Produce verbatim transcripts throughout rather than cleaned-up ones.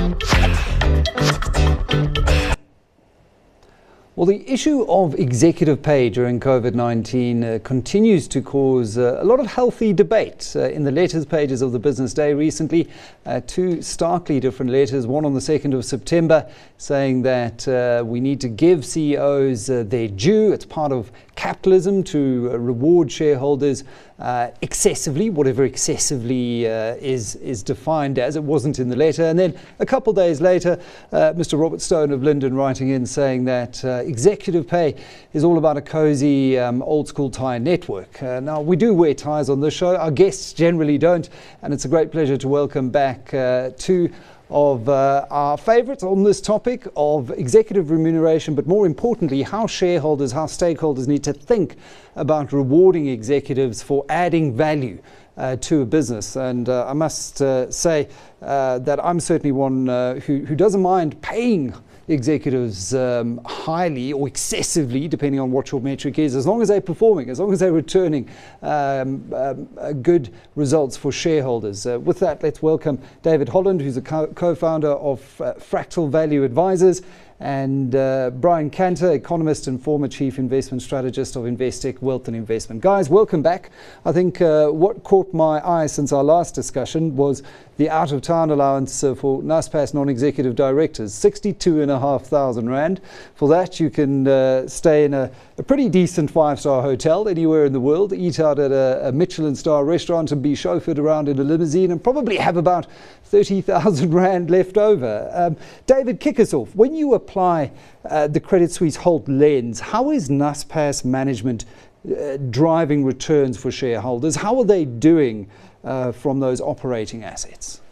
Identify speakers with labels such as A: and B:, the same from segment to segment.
A: Well, the issue of executive pay during COVID nineteen uh, continues to cause uh, a lot of healthy debate. Uh, in the letters pages of the Business Day recently, uh, two starkly different letters, one on the second of September saying that uh, we need to give C E Os uh, their due. It's part of capitalism to uh, reward shareholders uh, excessively, whatever excessively uh, is, is defined as. It wasn't in the letter. And then a couple days later, uh, Mister Robert Stone of Linden writing in saying that uh, executive pay is all about a cozy, um, old-school tie network. Uh, now, we do wear ties on this show. Our guests generally don't. And it's a great pleasure to welcome back uh, two of uh, our favourites on this topic of executive remuneration, but more importantly, how shareholders, how stakeholders need to think about rewarding executives for adding value Uh, to a business. And uh, I must uh, say uh, that I'm certainly one uh, who, who doesn't mind paying executives um, highly or excessively, depending on what your metric is, as long as they're performing, as long as they're returning um, um, uh, good results for shareholders. Uh, with that, let's welcome David Holland, who's a co- co-founder of uh, Fractal Value Advisors, and uh, Brian Cantor, economist and former chief investment strategist of Investec Wealth and Investment. Guys, welcome back. I think uh, what caught my eye since our last discussion was the out-of-town allowance uh, for Naspers non-executive directors, sixty-two and a half thousand rand. For that, you can uh, stay in a, a pretty decent five-star hotel anywhere in the world, eat out at a, a Michelin star restaurant and be chauffeured around in a limousine and probably have about thirty thousand rand left over. Um, David, kick us off. When you apply uh, the Credit Suisse Holt lens, how is Naspers management uh, driving returns for shareholders? How are they doing uh, from those operating assets?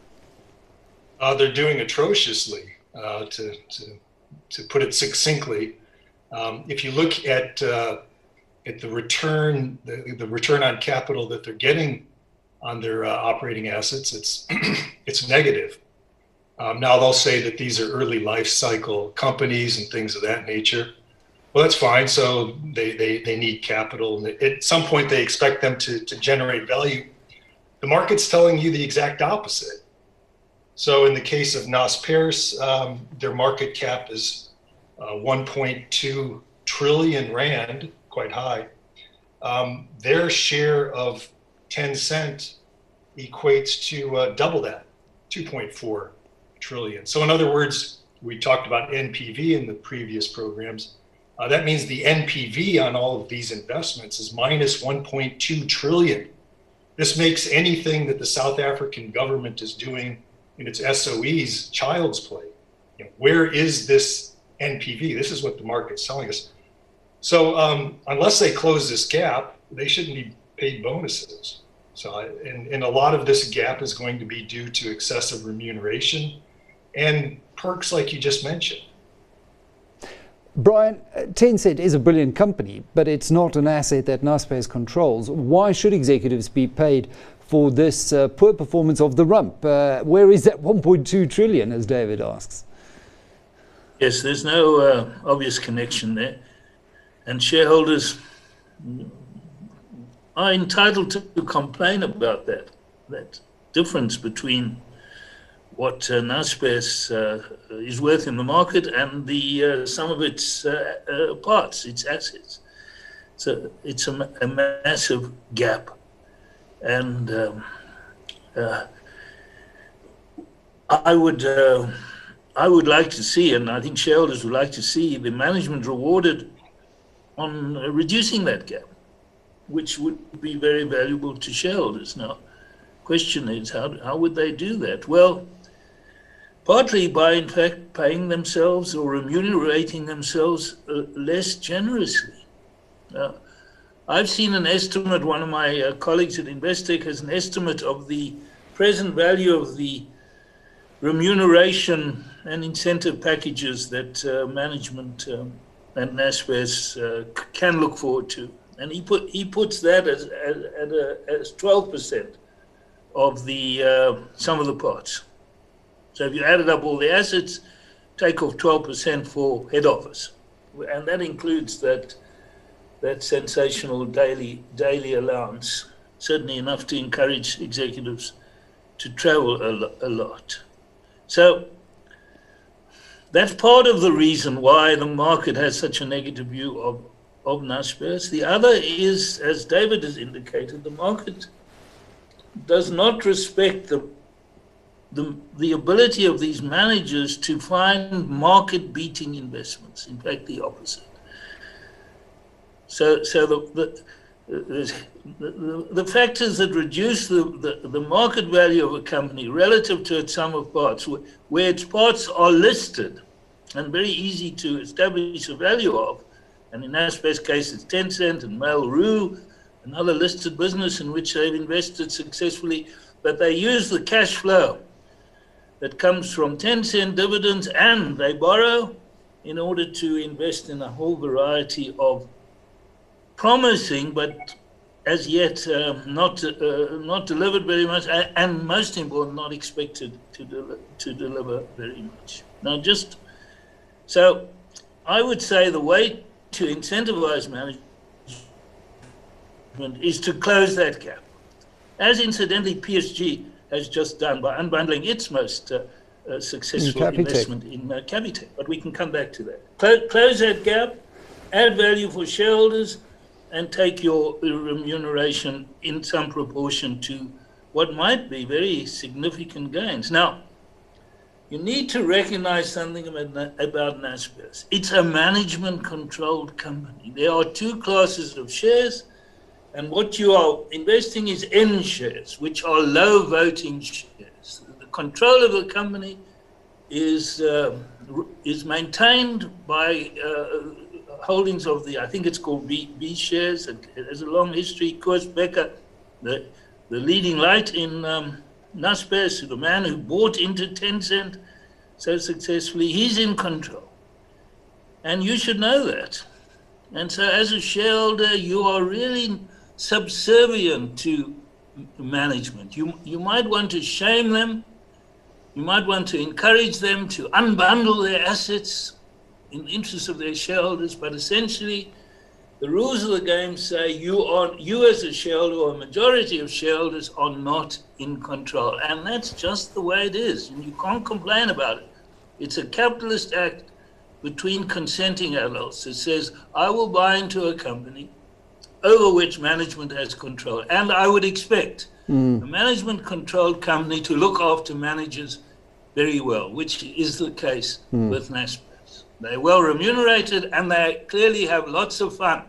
B: Uh, they're doing atrociously, uh, to, to to put it succinctly. Um, if you look at uh, at the return, the, the return on capital that they're getting on their uh, operating assets, it's it's negative. Um, now they'll say that these are early life cycle companies and things of that nature. Well, that's fine. So they they, they need capital, and at some point they expect them to, to generate value. The market's telling you the exact opposite. So in the case of Naspers, um, their market cap is uh, one point two trillion rand, quite high. Um, their share of Tencent equates to uh, double that, two point four trillion. So in other words, we talked about N P V in the previous programs. Uh, that means the N P V on all of these investments is minus one point two trillion. This makes anything that the South African government is doing in its S O Es child's play. You know, where is this N P V? This is what the market's telling us. So um, unless they close this gap, they shouldn't be paid bonuses. So, and, and a lot of this gap is going to be due to excessive remuneration and perks like you just mentioned.
A: Brian, Tencent is a brilliant company, but it's not an asset that Naspers controls. Why should executives be paid for this uh, poor performance of the rump? Uh, where is that one point two trillion, as David asks?
C: Yes, there's no uh, obvious connection there. And shareholders are entitled to complain about that, that difference between what uh, Naspers uh, is worth in the market and the uh, some of its uh, uh, parts, its assets. So it's a, a massive gap. And um, uh, I would uh, I would like to see, and I think shareholders would like to see, the management rewarded on uh, reducing that gap, which would be very valuable to shareholders. Now, question is, how, how would they do that? Well, partly by, in fact, paying themselves or remunerating themselves uh, less generously. Uh, I've seen an estimate, one of my uh, colleagues at Investec has an estimate of the present value of the remuneration and incentive packages that uh, management um, and Naspers uh, can look forward to. And he put he puts that as as, as, a, as twelve percent of the uh, sum of the parts. So if you added up all the assets, take off twelve percent for head office, and that includes that that sensational daily daily allowance, certainly enough to encourage executives to travel a, lo- a lot. So that's part of the reason why the market has such a negative view of, of Naspers. The other is, as David has indicated, the market does not respect the, the, the ability of these managers to find market-beating investments. In fact, the opposite. So, so the, the The, the, the factors that reduce the, the, the market value of a company relative to its sum of parts, where its parts are listed and very easy to establish a value of, and in Naspers' case it's Tencent and Mail.ru, another listed business in which they've invested successfully, but they use the cash flow that comes from Tencent dividends and they borrow in order to invest in a whole variety of promising, but as yet um, not uh, not delivered very much, and most important, not expected to deli to deliver very much. Now, just so I would say the way to incentivize management is to close that gap, as incidentally P S G has just done by unbundling its most uh, uh, successful in investment in uh, Capitec. But we can come back to that. Close, close that gap, add value for shareholders, and take your remuneration in some proportion to what might be very significant gains. Now, you need to recognize something about, about Naspers. It's a management-controlled company. There are two classes of shares, and what you are investing is N shares, which are low-voting shares. The control of the company is, uh, is maintained by uh, holdings of the, I think it's called B, B shares. It has a long history. Koos Becker, the, the leading light in um, Naspers, the man who bought into Tencent so successfully, he's in control. And you should know that. And so as a shareholder, you are really subservient to management. You, you might want to shame them. You might want to encourage them to unbundle their assets in the interest of their shareholders, but essentially the rules of the game say you are, you as a shareholder or a majority of shareholders are not in control. And that's just the way it is. And you can't complain about it. It's a capitalist act between consenting adults that says, I will buy into a company over which management has control. And I would expect mm. a management-controlled company to look after managers very well, which is the case mm. with Naspers. They're well remunerated and they clearly have lots of fun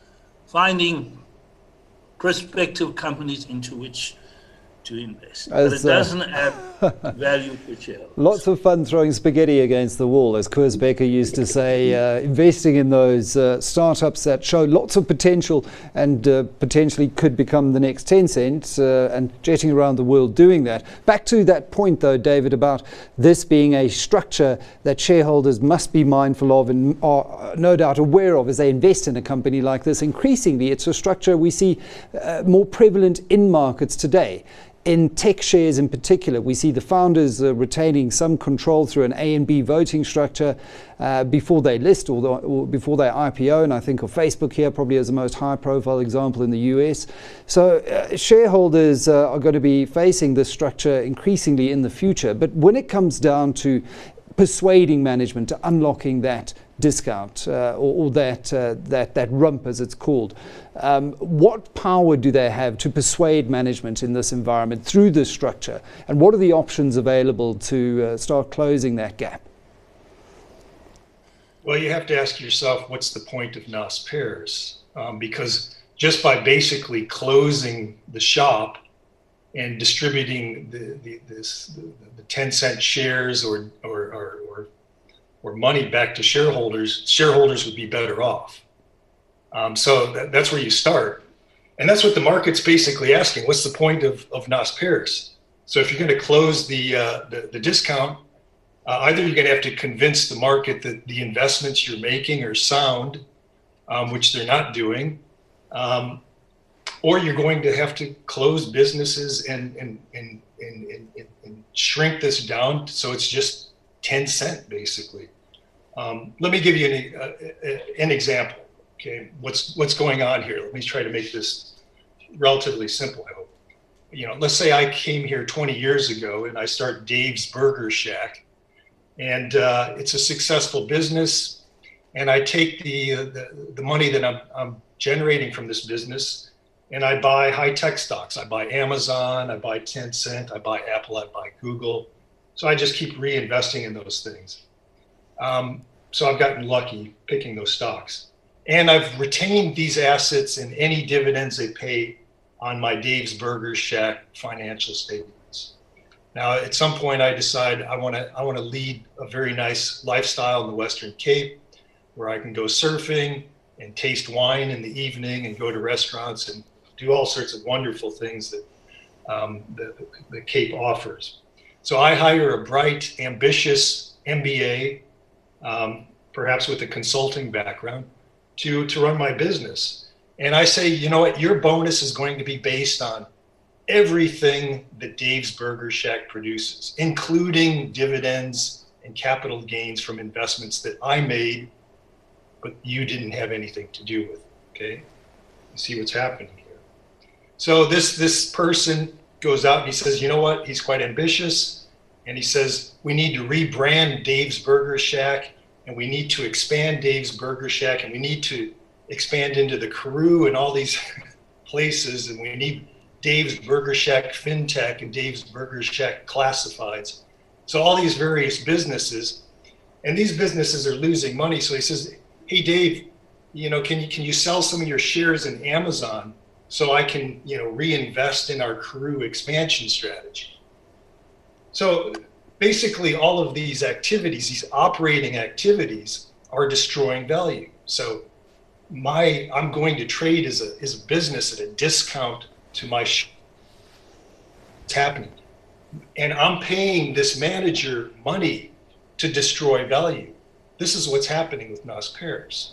C: finding prospective companies into which to invest. As, but it doesn't uh, add value to shareholders.
A: Lots of fun throwing spaghetti against the wall, as Koos Becker used to say, uh, investing in those uh, startups that show lots of potential and uh, potentially could become the next Tencent, uh, and jetting around the world doing that. Back to that point, though, David, about this being a structure that shareholders must be mindful of and are no doubt aware of as they invest in a company like this. Increasingly, it's a structure we see uh, more prevalent in markets today. In tech shares in particular, we see the founders uh, retaining some control through an A and B voting structure uh, before they list or, the, or before they I P O. And I think of Facebook here probably as the most high-profile example in the U S. So uh, shareholders uh, are going to be facing this structure increasingly in the future. But when it comes down to persuading management to unlocking that discount uh, or, or that uh, that that rump, as it's called, um, what power do they have to persuade management in this environment through this structure, and what are the options available to uh, start closing that gap?
B: Well, you have to ask yourself, what's the point of Naspers? Um, because just by basically closing the shop and distributing the the, this, the, the Tencent shares or or, or or or money back to shareholders, shareholders would be better off. Um, so that, that's where you start. And that's what the market's basically asking. What's the point of, of Naspers? So if you're going to close the, uh, the, the discount, uh, either you're going to have to convince the market that the investments you're making are sound, um, which they're not doing, um, or you're going to have to close businesses and, and, and, and, and, and shrink this down so it's just Tencent, basically. Um, let me give you an, uh, an example. Okay, what's what's going on here? Let me try to make this relatively simple. I hope. You know, let's say I came here twenty years ago and I start Dave's Burger Shack, and uh, it's a successful business. And I take the, uh, the, the money that I'm, I'm generating from this business and I buy high tech stocks. I buy Amazon, I buy Tencent, I buy Apple, I buy Google. So I just keep reinvesting in those things. Um, so I've gotten lucky picking those stocks. And I've retained these assets and any dividends they pay on my Dave's Burger Shack financial statements. Now, at some point I decide I want to I want to lead a very nice lifestyle in the Western Cape, where I can go surfing and taste wine in the evening and go to restaurants and do all sorts of wonderful things that um, the, the Cape offers. So I hire a bright, ambitious M B A, um, perhaps with a consulting background, to, to run my business. And I say, you know what, your bonus is going to be based on everything that Dave's Burger Shack produces, including dividends and capital gains from investments that I made but you didn't have anything to do with, okay? You see what's happening here. So this, this person goes out and he says, you know what? He's quite ambitious. And he says, we need to rebrand Dave's Burger Shack, and we need to expand Dave's Burger Shack, and we need to expand into the Karoo and all these places, and we need Dave's Burger Shack FinTech and Dave's Burger Shack Classifieds. So all these various businesses, and these businesses are losing money. So he says, hey, Dave, you know, can you, can you sell some of your shares in Amazon so I can, you know, reinvest in our Karoo expansion strategy? So basically all of these activities, these operating activities, are destroying value. So my, I'm going to trade as a, as a business at a discount to my sh- what's happening. And I'm paying this manager money to destroy value. This is what's happening with Naspers.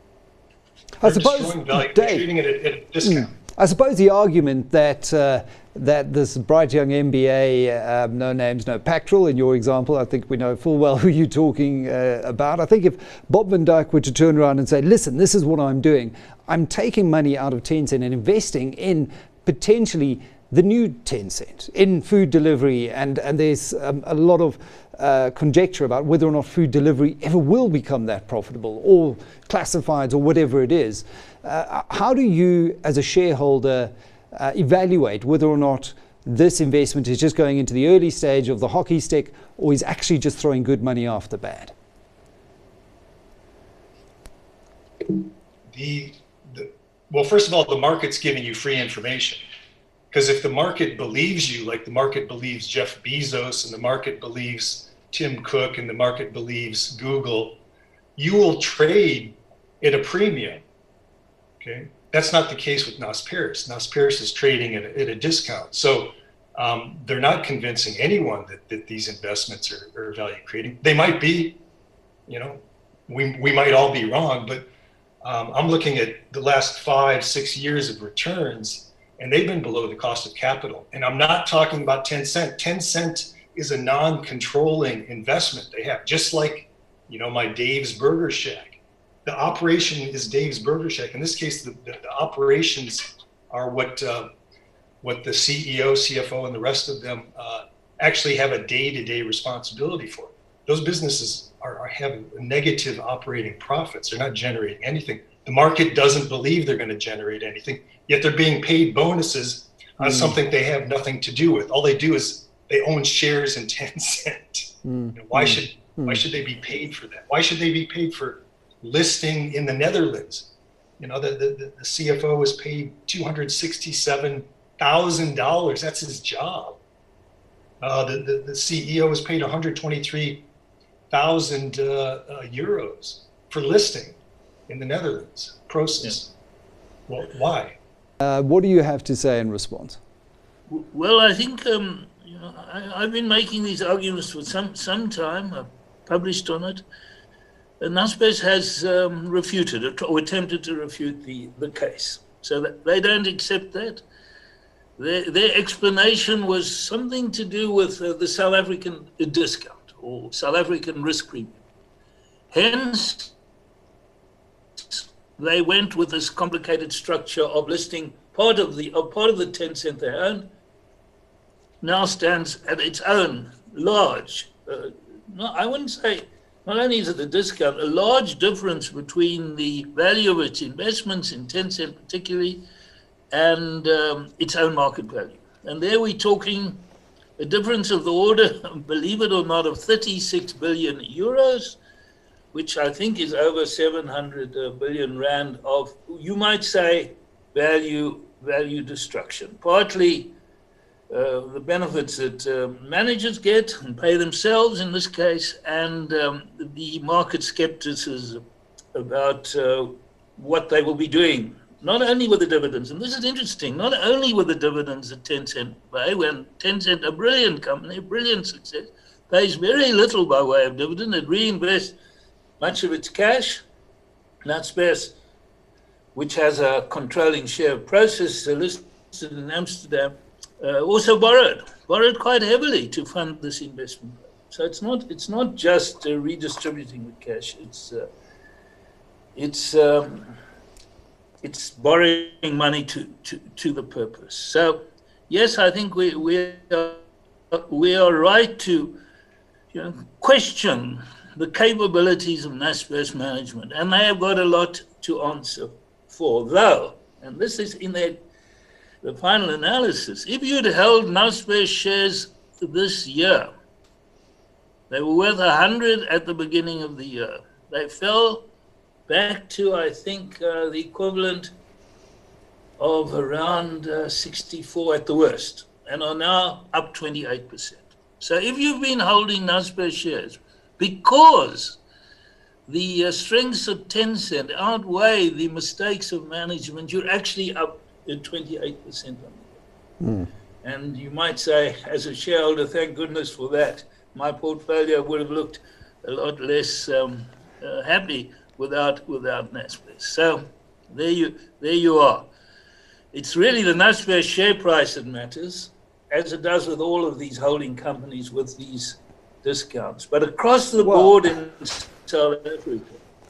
A: I suppose,
B: value,
A: Dave,
B: treating it at, at a discount.
A: I suppose the argument that uh, that this bright young M B A, uh, no names, no pactoral, in your example, I think we know full well who you're talking uh, about. I think if Bob van Dijk were to turn around and say, listen, this is what I'm doing. I'm taking money out of Tencent and investing in potentially the new Tencent, in food delivery, and, and there's um, a lot of uh, conjecture about whether or not food delivery ever will become that profitable, or classifieds, or whatever it is. Uh, how do you, as a shareholder, uh, evaluate whether or not this investment is just going into the early stage of the hockey stick, or is actually just throwing good money after bad?
B: The, the well, first of all, the market's giving you free information. Because if the market believes you, like the market believes Jeff Bezos, and the market believes Tim Cook, and the market believes Google, you will trade at a premium. Okay, that's not the case with Naspers. Naspers is trading at a, at a discount. So um, they're not convincing anyone that, that these investments are, are value creating. They might be, you know, we, we might all be wrong, but um, I'm looking at the last five, six years of returns, and they've been below the cost of capital. And I'm not talking about Tencent. Tencent is a non-controlling investment they have, just like, you know, my Dave's Burger Shack. The operation is Dave's Burger Shack. In this case, the, the, the operations are what uh, what the C E O, C F O, and the rest of them uh, actually have a day-to-day responsibility for. Those businesses are, are having negative operating profits. They're not generating anything. The market doesn't believe they're going to generate anything, yet they're being paid bonuses on mm. something they have nothing to do with. All they do is they own shares in Tencent. Mm. You know, why mm. should mm. why should they be paid for that? Why should they be paid for listing in the Netherlands? You know, the, the, the C F O was paid two hundred sixty-seven thousand dollars. That's his job. Uh, the, the, the C E O was paid one hundred twenty-three thousand uh, uh, euros for listing in the Netherlands. Process. Yeah. Well, why?
A: Uh, what do you have to say in response?
C: Well, I think um, you know, I, I've been making these arguments for some, some time. I've published on it. And Naspers has um, refuted or attempted to refute the, the case. So that they don't accept that. Their, their explanation was something to do with uh, the South African discount or South African risk premium. Hence, they went with this complicated structure of listing part of the of part of the Tencent they own now stands at its own large uh, no, I wouldn't say, not only is it a discount, a large difference between the value of its investments in Tencent particularly and um, its own market value. And there we're talking a difference of the order, believe it or not, of thirty-six billion euros, which I think is over seven hundred billion rand of, you might say, value value destruction. Partly uh, the benefits that uh, managers get and pay themselves in this case, and um, the market skepticism about uh, what they will be doing, not only with the dividends, and this is interesting, not only with the dividends that Tencent pay, when Tencent, a brilliant company, a brilliant success, pays very little by way of dividend, it reinvests much of its cash. Naspers, which has a controlling share of Prosus listed in Amsterdam, uh, also borrowed, borrowed quite heavily to fund this investment. So it's not, it's not just uh, redistributing the cash. It's, uh, it's, um, it's borrowing money to, to, to the purpose. So yes, I think we we are, we are right to, you know, question the capabilities of Naspers management, and they have got a lot to answer for, though, and this is in the, the final analysis, if you'd held Naspers shares this year, they were worth one hundred at the beginning of the year. They fell back to, I think, uh, the equivalent of around uh, sixty-four at the worst, and are now up twenty-eight percent. So if you've been holding Naspers shares because the uh, strengths of Tencent outweigh the mistakes of management, you're actually up at twenty-eight percent on the year. Mm. And you might say, as a shareholder, thank goodness for that. My portfolio would have looked a lot less um, uh, happy without without Naspers. So there you there you are. It's really the Naspers share price that matters, as it does with all of these holding companies with these discounts. But across the
A: well,
C: board in South Africa,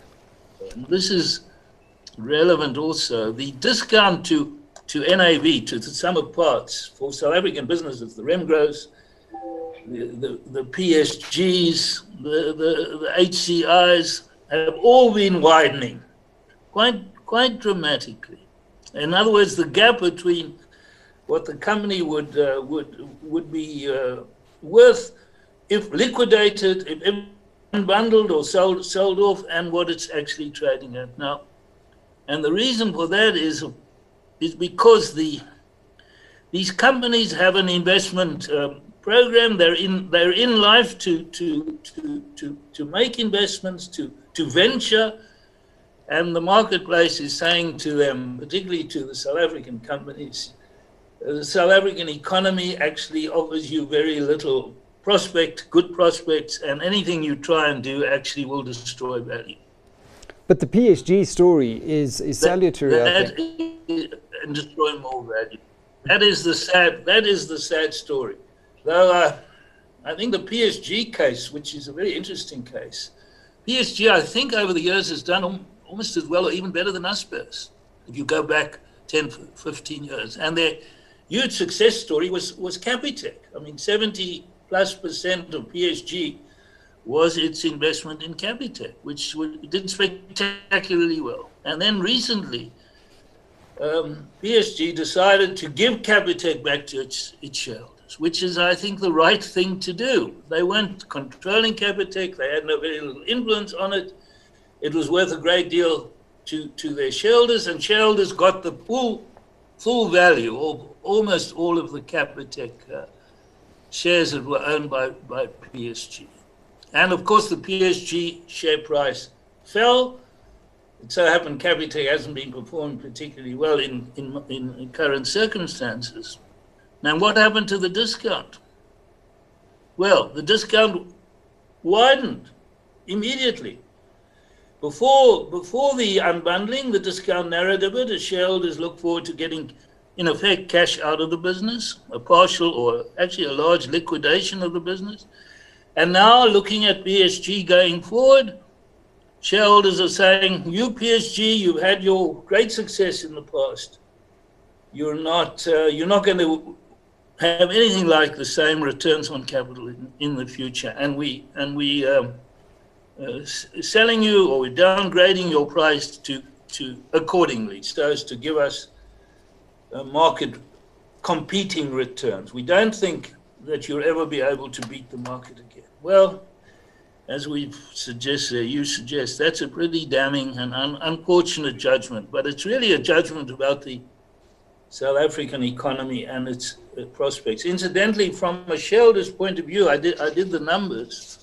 C: and this is relevant also, the discount to, to N A V, to the sum of parts for South African businesses, the Remgros, the, the, the P S Gs, the, the, the H C Is, have all been widening quite, quite dramatically. In other words, the gap between what the company would, uh, would, would be uh, worth if liquidated, if unbundled or sold, sold off, and what it's actually trading at now. And the reason for that is, is because the, these companies have an investment um, program. They're in, they're in life to, to, to, to, to make investments, to, to venture, and the marketplace is saying to them, particularly to the South African companies, uh, the South African economy actually offers you very little prospect, good prospects, and anything you try and do actually will destroy value.
A: But the P S G story is, is salutary,
C: that,
A: I
C: that
A: think.
C: Is, and destroy more value. That is the sad, that is the sad story. Though uh, I think the P S G case, which is a very interesting case, P S G, I think over the years has done almost as well or even better than Naspers, if you go back ten, fifteen years. And their huge success story was, was Capitec. I mean, seventy plus percent of P S G was its investment in Capitec, which did spectacularly well. And then recently, um, P S G decided to give Capitec back to its, its shareholders, which is, I think, the right thing to do. They weren't controlling Capitec. They had no very little influence on it. It was worth a great deal to, to their shareholders, and shareholders got the full, full value of almost all of the Capitec uh, shares that were owned by, by P S G. And of course, the P S G share price fell. It so happened Capitec hasn't been performing particularly well in, in, in current circumstances. Now, what happened to the discount? Well, the discount widened immediately. Before, before the unbundling, the discount narrowed a bit as shareholders look forward to getting, in effect, cash out of the business, a partial or actually a large liquidation of the business. And now, looking at P S G going forward, shareholders are saying, you P S G, you've had your great success in the past. You're not, uh, you're not going to have anything like the same returns on capital in, in the future. And we and we um, uh, selling you, or we're downgrading your price to to accordingly, so as to give us uh, market competing returns. We don't think that you'll ever be able to beat the market again. Well, as we've suggested, you suggest, that's a pretty damning and un unfortunate judgment, but it's really a judgment about the South African economy and its uh, prospects. Incidentally, from a shareholder's point of view, I did I did the numbers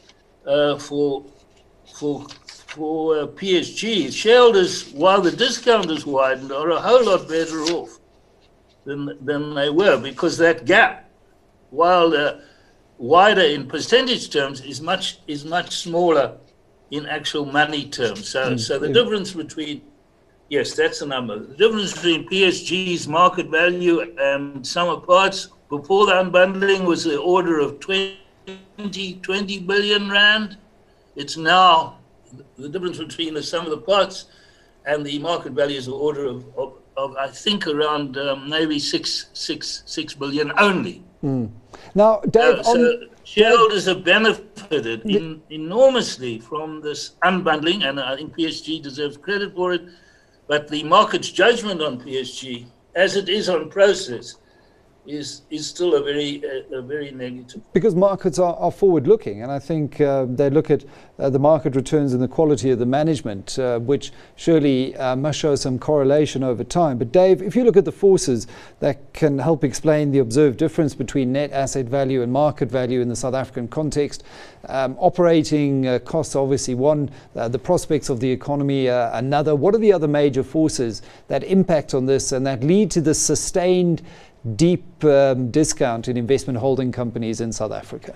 C: uh, for for for uh, P S G. Shareholders, while the discount is widened, are a whole lot better off than than they were, because that gap, while uh, wider in percentage terms, is much is much smaller in actual money terms. So mm, so the yeah. difference between Yes, that's the number. The difference between P S G's market value and sum of parts before the unbundling was the order of twenty, twenty billion rand. It's now, the difference between the sum of the parts and the market value is the order of, of, of I think, around um, maybe six, six, six billion only.
A: Mm. Now, Dave,
C: uh, so on, shareholders have benefited in, enormously from this unbundling, and I think P S G deserves credit for it. But the market's judgment on P S G, as it is on Prosus, is is still a very a, a very negative.
A: Because markets are, are forward-looking, and I think uh, they look at uh, the market returns and the quality of the management, uh, which surely uh, must show some correlation over time. But Dave, if you look at the forces that can help explain the observed difference between net asset value and market value in the South African context, um, operating uh, costs obviously one, uh, the prospects of the economy uh, another. What are the other major forces that impact on this and that lead to the sustained deep um, discount in investment holding companies in South Africa?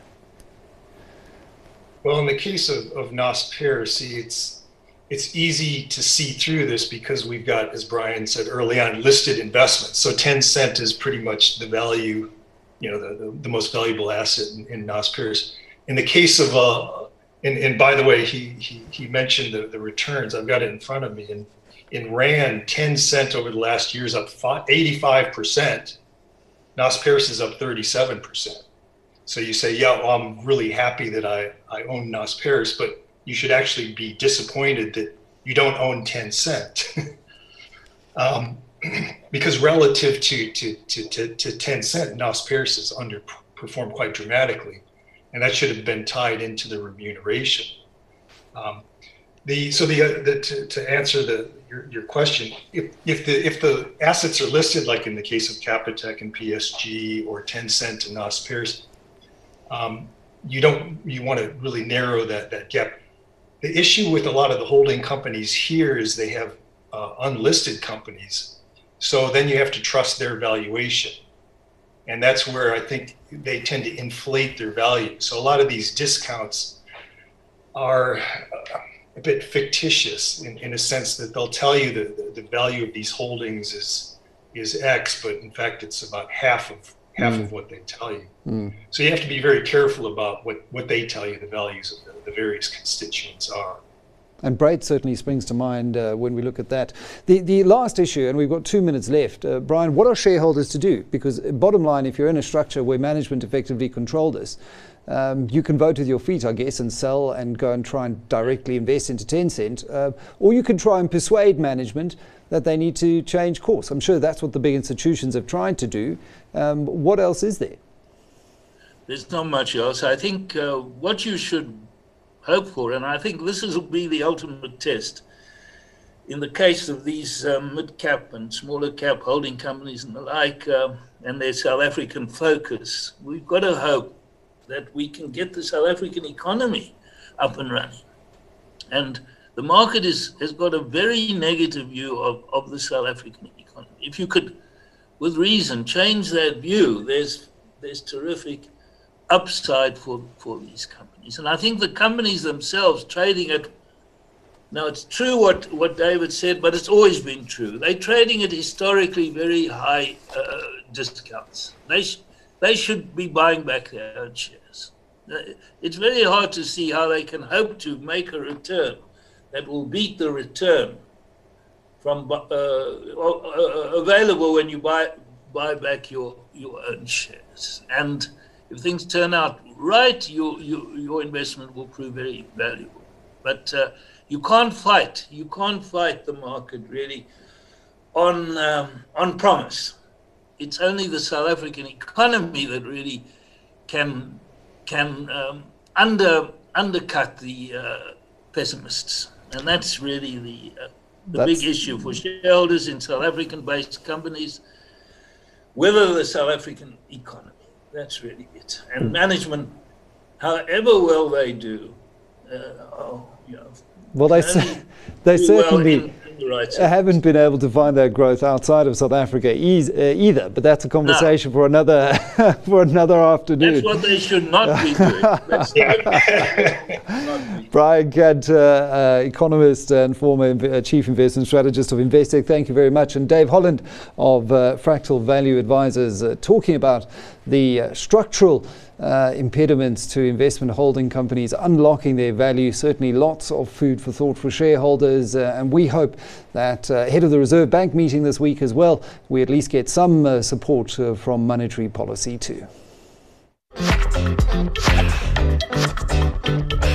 B: Well, in the case of, of Naspers, see, it's it's easy to see through this because we've got, as Brian said early on, listed investments. So Tencent is pretty much the value, you know, the, the, the most valuable asset in, in Naspers. In the case of, uh, and, and by the way, he he, he mentioned the, the returns. I've got it in front of me. And in Rand, Tencent over the last year is up eighty-five percent. Naspers is up thirty-seven percent. So you say, yeah, well, I'm really happy that I, I own Naspers, but you should actually be disappointed that you don't own Tencent. um, because relative to, to, to, to, to Tencent, Naspers has underperformed quite dramatically. And that should have been tied into the remuneration. Um, the, so the, uh, the, to, to answer the, Your, your question, if, if the if the assets are listed, like in the case of Capitec and P S G or Tencent and Naspers, um, you don't you want to really narrow that that gap. The issue with a lot of the holding companies here is they have uh, unlisted companies, so then you have to trust their valuation, and that's where I think they tend to inflate their value. So a lot of these discounts are Uh, a bit fictitious in, in a sense that they'll tell you that the, the value of these holdings is is X, but in fact it's about half of half mm. of what they tell you. Mm. So you have to be very careful about what, what they tell you the values of the, the various constituents are.
A: And Brait certainly springs to mind uh, when we look at that. The the last issue, and we've got two minutes left, uh, Brian, what are shareholders to do? Because bottom line, if you're in a structure where management effectively control this, Um, you can vote with your feet, I guess, and sell and go and try and directly invest into Tencent. Uh, or you can try and persuade management that they need to change course. I'm sure that's what the big institutions have tried to do. Um, what else is there?
C: There's not much else. I think uh, what you should hope for, and I think this will be the ultimate test, in the case of these uh, mid-cap and smaller cap holding companies and the like, uh, and their South African focus, we've got to hope that we can get the South African economy up and running. And the market is, has got a very negative view of, of the South African economy. If you could, with reason, change that view, there's there's terrific upside for, for these companies. And I think the companies themselves trading at, now it's true what, what David said, but it's always been true. They're trading at historically very high uh, discounts. They sh They should be buying back their own shares. It's very hard to see how they can hope to make a return that will beat the return from uh, available when you buy buy back your, your own shares. And if things turn out right, you, you, your investment will prove very valuable. But uh, you can't fight. You can't fight the market really on um, on promise. It's only the South African economy that really can can um, under undercut the uh, pessimists, and that's really the uh, the
A: That's...
C: big issue for shareholders in South African-based companies. Whether the South African economy, that's really it. And mm. management, however well they do, uh, oh, you know,
A: well, they they certainly.
C: Well in, Right.
A: haven't been able to find that growth outside of South Africa e- uh, either, but that's a conversation no. for another for another afternoon.
C: That's what they should not be doing. That's not
A: Brian Cant, uh, uh, economist and former inv- uh, chief investment strategist of Investec, thank you very much. And Dave Holland of uh, Fractal Value Advisors, uh, talking about the uh, structural Uh, impediments to investment holding companies unlocking their value. Certainly lots of food for thought for shareholders, uh, and we hope that uh, ahead of the Reserve Bank meeting this week as well, we at least get some uh, support uh, from monetary policy too.